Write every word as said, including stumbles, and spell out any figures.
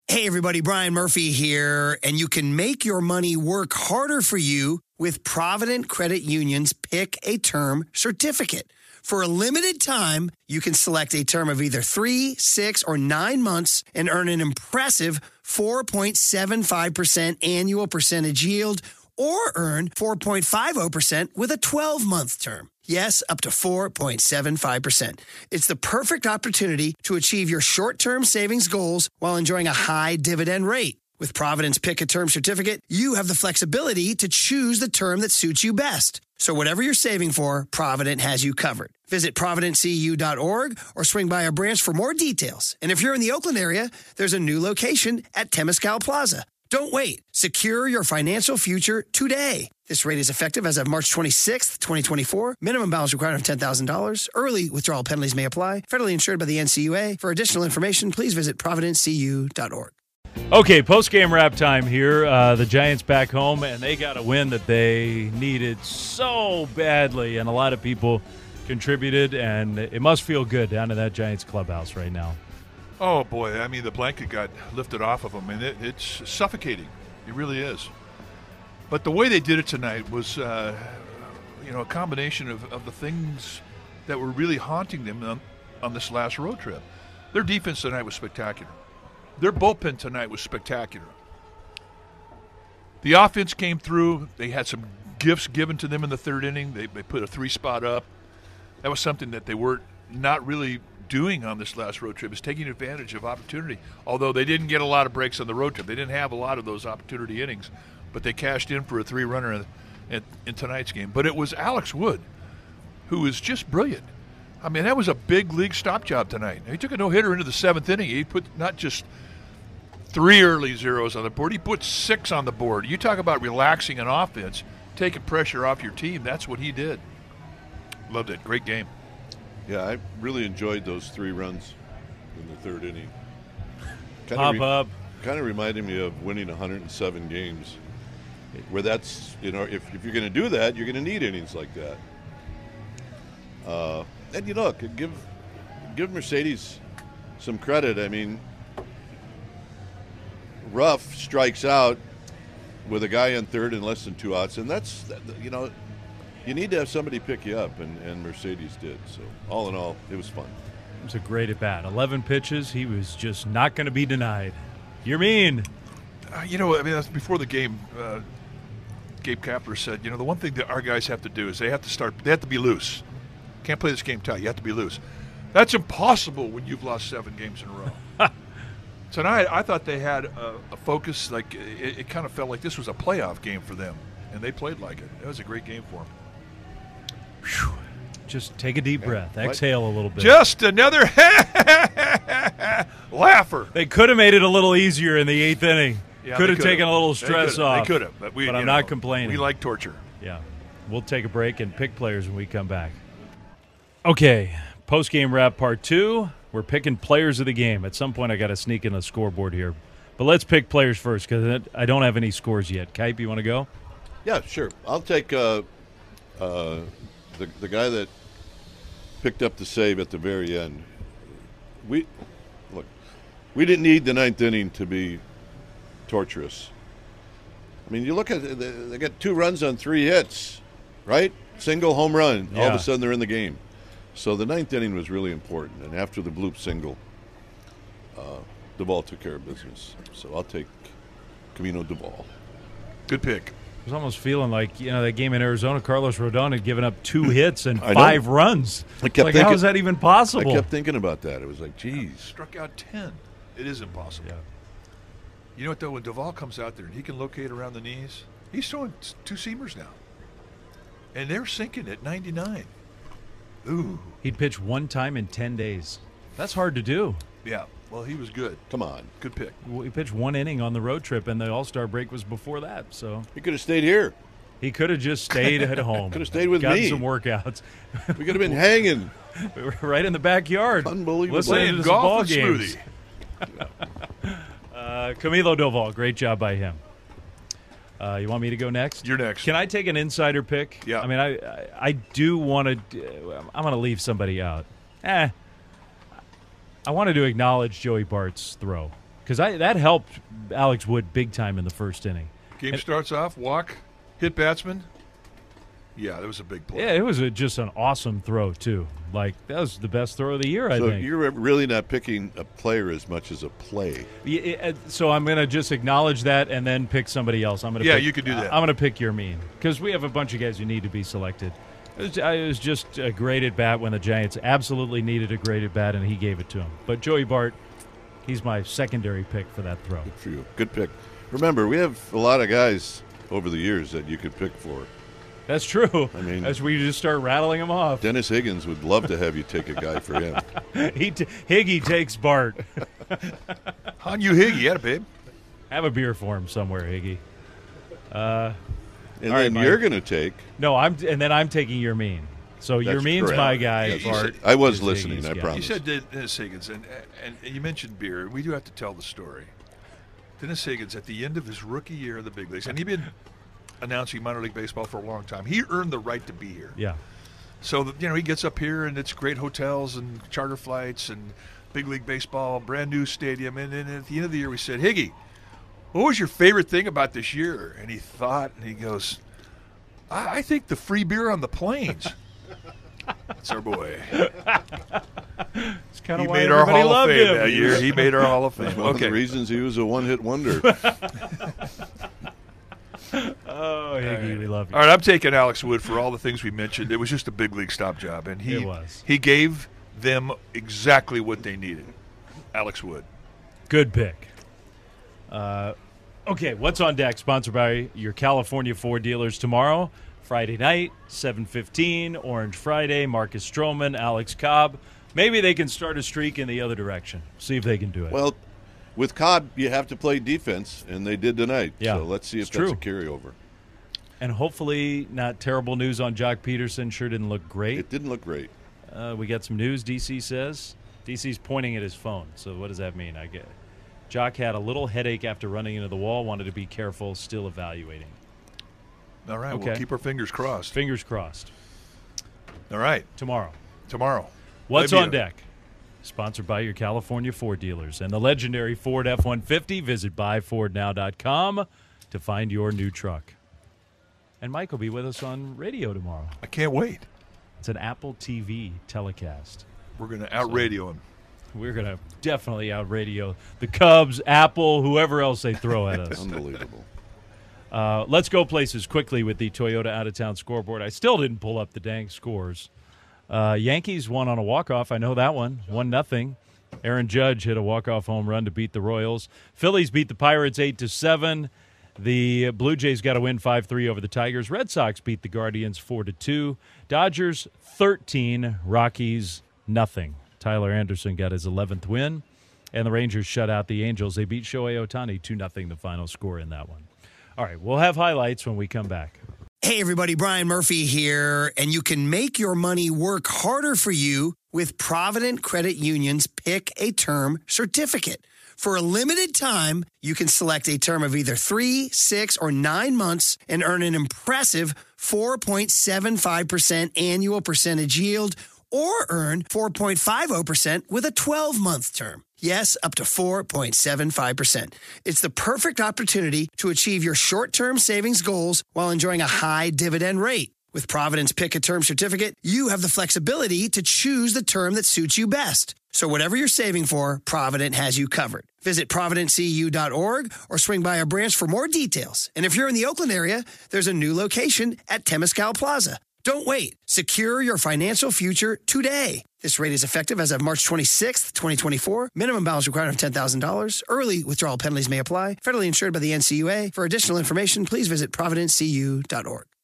Hey, everybody, Brian Murphy here, and you can make your money work harder for you with Provident Credit Union's Pick a Term certificate. For a limited time, you can select a term of either three, six, or nine months and earn an impressive four point seven five percent annual percentage yield, or earn four point five zero percent with a twelve-month term. Yes, up to four point seven five percent. It's the perfect opportunity to achieve your short-term savings goals while enjoying a high dividend rate. With Provident's Pick a Term certificate, you have the flexibility to choose the term that suits you best. So whatever you're saving for, Provident has you covered. Visit provident c u dot org or swing by a branch for more details. And if you're in the Oakland area, there's a new location at Temescal Plaza. Don't wait. Secure your financial future today. This rate is effective as of March twenty-sixth, twenty twenty-four. Minimum balance required of ten thousand dollars. Early withdrawal penalties may apply. Federally insured by the N C U A. For additional information, please visit provident c u dot org. Okay, post-game wrap time here. Uh, the Giants back home, and they got a win that they needed so badly, and a lot of people contributed, and it must feel good down in that Giants clubhouse right now. Oh, boy. I mean, the blanket got lifted off of them, and it, it's suffocating. It really is. But the way they did it tonight was, uh, you know, a combination of, of the things that were really haunting them on, on this last road trip. Their defense tonight was spectacular. Their bullpen tonight was spectacular. The offense came through. They had some gifts given to them in the third inning. They, they put a three-spot up. That was something that they were not really doing on this last road trip, is taking advantage of opportunity. Although they didn't get a lot of breaks on the road trip. They didn't have a lot of those opportunity innings, but they cashed in for a three-runner in, in, in tonight's game. But it was Alex Wood, who is just brilliant. I mean, that was a big league stop job tonight. He took a no-hitter into the seventh inning. He put not just three early zeros on the board. He put six on the board. You talk about relaxing an offense, taking pressure off your team. That's what he did. Loved it. Great game. Yeah, I really enjoyed those three runs in the third inning. Kind Pop of re- up. Kind of reminded me of winning one hundred seven games, where that's, you know, if, if you're going to do that, you're going to need innings like that. Uh, and, you know, give, give Mercedes some credit. I mean, Ruff strikes out with a guy on third and less than two outs, and that's, you know, you need to have somebody pick you up, and, and Mercedes did. So, all in all, it was fun. It was a great at-bat. eleven pitches. He was just not going to be denied. You're mean. Uh, you know, I mean, that's before the game. Uh, Gabe Kapler said, you know, the one thing that our guys have to do is they have to start, they have to be loose. Can't play this game tight. You have to be loose. That's impossible when you've lost seven games in a row. Tonight, I thought they had a, a focus, like it, it kind of felt like this was a playoff game for them, and they played like it. It was a great game for them. Whew. Just take a deep breath. Yeah. Exhale a little bit. Just another laugher. They could have made it a little easier in the eighth inning. Yeah, could have taken a little stress they off. They could have, but, we, but I'm know, not complaining. We like torture. Yeah. We'll take a break and pick players when we come back. Okay, post-game wrap part two. We're picking players of the game. At some point, I got to sneak in the scoreboard here. But let's pick players first because I don't have any scores yet. Kipe, you want to go? Yeah, sure. I'll take uh, uh, the the guy that picked up the save at the very end. We look, we didn't need the ninth inning to be torturous. I mean, you look at it, they got two runs on three hits, right? Single, home run. Yeah. All of a sudden, they're in the game. So the ninth inning was really important. And after the bloop single, uh, Duvall took care of business. So I'll take Camino Duvall. Good pick. I was almost feeling like, you know, that game in Arizona, Carlos Rodon had given up two hits and I five know. runs. I kept like, thinking, how is that even possible? I kept thinking about that. It was like, geez. Struck out ten. It is impossible. Yeah. You know what, though? When Duvall comes out there and he can locate around the knees, he's throwing two seamers now. And they're sinking at ninety-nine. Ooh. He'd pitch one time in ten days. That's hard to do. Yeah. Well, he was good. Come on. Good pick. He pitched one inning on the road trip, and the All-Star break was before that. So He could have stayed here. he could have just stayed at home. Could have stayed with gotten me. some workouts. We could have been hanging. We were right in the backyard. Unbelievable. Listening Playing to some ball golf and games. smoothie. uh, Camilo Doval, great job by him. Uh, you want me to go next? You're next. Can I take an insider pick? Yeah. I mean, I I, I do want to. I'm going to leave somebody out. Eh. I wanted to acknowledge Joey Bart's throw because I that helped Alex Wood big time in the first inning. Game And- starts off, walk, hit batsman. Yeah, that was a big play. Yeah, it was a, just an awesome throw, too. Like, that was the best throw of the year, I So think. you're really not picking a player as much as a play. Yeah, it- so I'm going to just acknowledge that and then pick somebody else. I'm going to Yeah, pick, you could do that. I'm going to pick your mean because we have a bunch of guys who need to be selected. It was, it was just a great at bat when the Giants absolutely needed a great at bat, and he gave it to him. But Joey Bart, he's my secondary pick for that throw. Good for you. Good pick. Remember, we have a lot of guys over the years that you could pick for. That's true. I mean- as we just start rattling them off. Dennis Higgins would love to have you take a guy for him. he t- Higgy takes Bart. On you, Higgy. Yeah, babe. Have a beer for him somewhere, Higgy. Uh, And All right, then Mike. you're going to take. no, I'm, and then I'm taking your mean. So your That's mean's correct. my guy. Yeah, you Bart. said- I was is listening, Higgy's I guy. promise. You said Dennis Higgins, and, and, and you mentioned beer. We do have to tell the story. Dennis Higgins, at the end of his rookie year in the big leagues, and he'd been announcing minor league baseball for a long time. He earned the right to be here. Yeah. So, the, you know, he gets up here, and it's great hotels and charter flights and big league baseball, brand new stadium. And then at the end of the year, we said, Higgy, what was your favorite thing about this year? And he thought, and he goes, I, I think the free beer on the planes. That's our boy. It's kind He of why made our everybody Hall of loved Fame him. that year. He made our Hall of Fame. One of Okay. the reasons he was a one-hit wonder. Oh, Higgy, we love you. All right, I'm taking Alex Wood for all the things we mentioned. It was just a big league stop job, and he It was. he gave them exactly what they needed. Alex Wood. Good pick. Uh, okay, what's on deck? Sponsored by your California Ford dealers tomorrow, Friday night, seven fifteen, Orange Friday, Marcus Stroman, Alex Cobb. Maybe they can start a streak in the other direction. See if they can do it. Well, with Cobb, you have to play defense, and they did tonight. Yeah, So let's see if it's that's true. a carryover. And hopefully not terrible news on Jock Peterson. Sure didn't look great. It didn't look great. Uh, we got some news, D C says. D C's pointing at his phone. So what does that mean? I get Jock had a little headache after running into the wall, wanted to be careful, still evaluating. All right, Okay. we'll keep our fingers crossed. Fingers crossed. All right, Tomorrow. tomorrow. What's Love on you. deck? Sponsored by your California Ford dealers and the legendary Ford F one fifty. Visit buy ford now dot com to find your new truck. And Mike will be with us on radio tomorrow. I can't wait. It's an Apple T V telecast. We're going to out radio him. We're going to definitely out radio the Cubs, Apple, whoever else they throw at us. Unbelievable. Uh, let's go places quickly with the Toyota out-of-town scoreboard. I still didn't pull up the dang scores. Uh, Yankees won on a walk-off. I know that one. One nothing. Aaron Judge hit a walk-off home run to beat the Royals. Phillies beat the Pirates eight to seven. The Blue Jays got a win five three over the Tigers. Red Sox beat the Guardians four to two. Dodgers thirteen, Rockies nothing. Tyler Anderson got his eleventh win. And the Rangers shut out the Angels. They beat Shohei Ohtani two nothing, the final score in that one. All right, we'll have highlights when we come back. Hey, everybody, Brian Murphy here, and you can make your money work harder for you with Provident Credit Union's Pick a Term certificate. For a limited time, you can select a term of either three, six, or nine months and earn an impressive four point seven five percent annual percentage yield, or earn four point five zero percent with a twelve-month term. Yes, up to four point seven five percent. It's the perfect opportunity to achieve your short-term savings goals while enjoying a high dividend rate. With Provident's Pick a Term certificate, you have the flexibility to choose the term that suits you best. So whatever you're saving for, Provident has you covered. Visit provident c u dot org or swing by our branch for more details. And if you're in the Oakland area, there's a new location at Temescal Plaza. Don't wait. Secure your financial future today. This rate is effective as of March twenty-sixth, twenty twenty-four. Minimum balance required of ten thousand dollars. Early withdrawal penalties may apply. Federally insured by the N C U A. For additional information, please visit provident c u dot org.